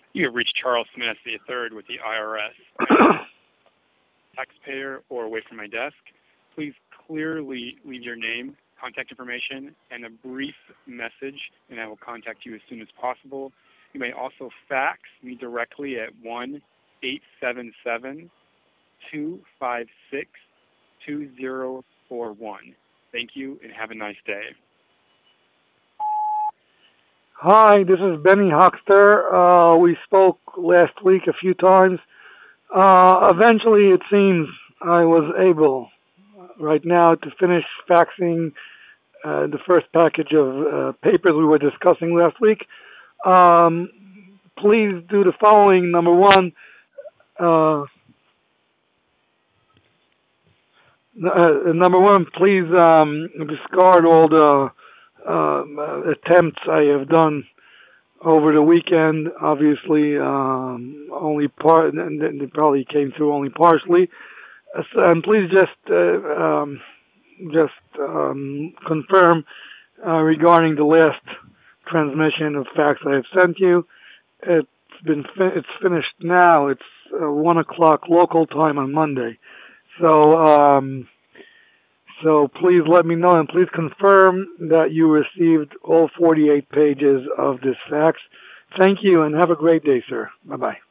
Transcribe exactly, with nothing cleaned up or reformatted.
You have reached Charles Smith the third with the I R S. I taxpayer or away from my desk. Please clearly leave your name, contact information, and a brief message, and I will contact you as soon as possible. You may also fax me directly at one eight seven seven, two five six, two zero four one. Thank you, and have a nice day. Hi, this is Benny Hoxter. Uh, we spoke last week a few times. Uh, eventually, it seems I was able right now to finish faxing uh, the first package of uh, papers we were discussing last week. Um, please do the following. Number one, uh, uh, number one, please um, discard all the uh, attempts I have done over the weekend. Obviously, um, only part, and they probably came through only partially. Uh, so- and please just uh, um, just um, confirm uh, regarding the last transmission of fax I have sent you. It's been fi- it's finished now. It's uh, one o'clock local time on Monday. So um, so please let me know and please confirm that you received all forty-eight pages of this fax. Thank you and have a great day, sir. Bye bye.